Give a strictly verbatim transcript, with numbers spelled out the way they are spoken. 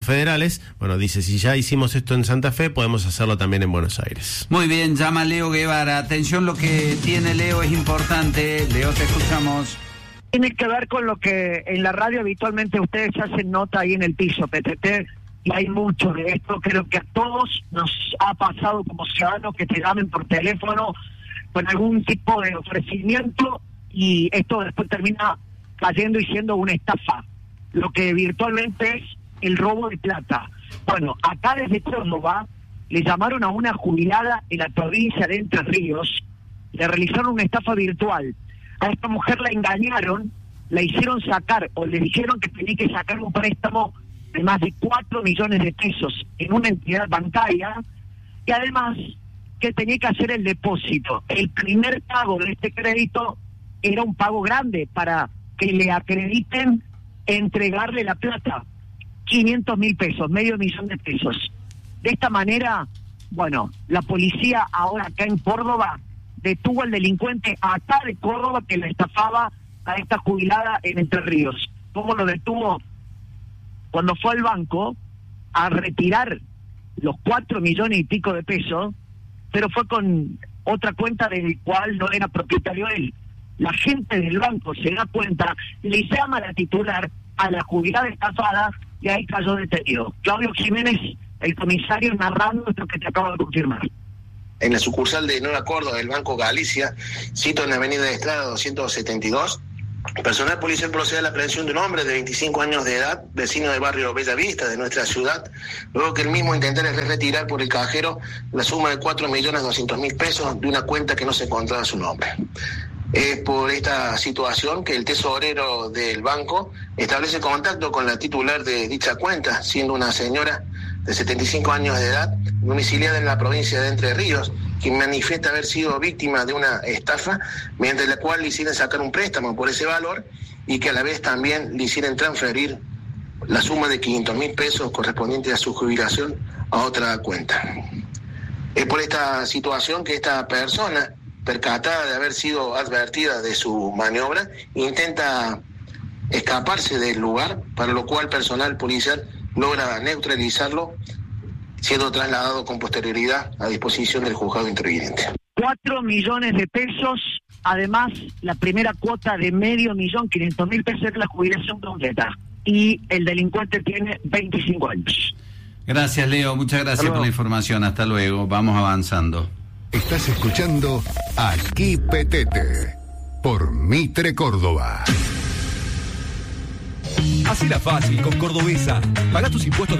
federales. Bueno, dice, si ya hicimos esto en Santa Fe, podemos hacerlo también en Buenos Aires. Muy bien, llama Leo Guevara. Atención, lo que tiene Leo es importante. Leo, te escuchamos. Tiene que ver con lo que en la radio habitualmente ustedes hacen nota ahí en el piso, P T T, y hay mucho de esto. Creo que a todos nos ha pasado como ciudadanos que te llamen por teléfono con algún tipo de ofrecimiento y esto después termina cayendo y siendo una estafa, lo que virtualmente es el robo de plata. Bueno, acá desde Córdoba le llamaron a una jubilada en la provincia de Entre Ríos, le realizaron una estafa virtual. A esta mujer la engañaron, la hicieron sacar, o le dijeron que tenía que sacar un préstamo de más de cuatro millones de pesos en una entidad bancaria, y además que tenía que hacer el depósito. El primer pago de este crédito era un pago grande para que le acrediten entregarle la plata, quinientos mil pesos, medio millón de pesos. De esta manera, bueno, la policía ahora acá en Córdoba detuvo al delincuente acá de Córdoba que le estafaba a esta jubilada en Entre Ríos. ¿Cómo lo detuvo? Cuando fue al banco a retirar los cuatro millones y pico de pesos, pero fue con otra cuenta del cual no era propietario él. La gente del banco se da cuenta, le llama a la titular, a la jubilada estafada, y ahí cayó detenido. Claudio Jiménez, el comisario, narrando esto que te acabo de confirmar. En la sucursal de Nueva Córdoba del Banco Galicia, sito en la avenida de Estrada doscientos setenta y dos, personal policial procede a la aprehensión de un hombre de veinticinco años de edad, vecino del barrio Bella Vista de nuestra ciudad, luego que el mismo intentara retirar por el cajero la suma de cuatro millones doscientos mil pesos de una cuenta que no se encontraba a su nombre. Es por esta situación que el tesorero del banco establece contacto con la titular de dicha cuenta, siendo una señora de setenta y cinco años de edad, domiciliada en la provincia de Entre Ríos, quien manifiesta haber sido víctima de una estafa, mediante la cual le hicieron sacar un préstamo por ese valor y que a la vez también le hicieron transferir la suma de quinientos mil pesos correspondiente a su jubilación a otra cuenta. Es por esta situación que esta persona, percatada de haber sido advertida de su maniobra, intenta escaparse del lugar, para lo cual personal policial logra neutralizarlo, siendo trasladado con posterioridad a disposición del juzgado interviniente. Cuatro millones de pesos, además la primera cuota de medio millón, quinientos mil pesos es la jubilación completa, y el delincuente tiene veinticinco años. Gracias, Leo, muchas gracias por la información, hasta luego, vamos avanzando. Estás escuchando Aquí Petete por Mitre Córdoba. Hacela fácil con Cordobesa. Pagá tus impuestos de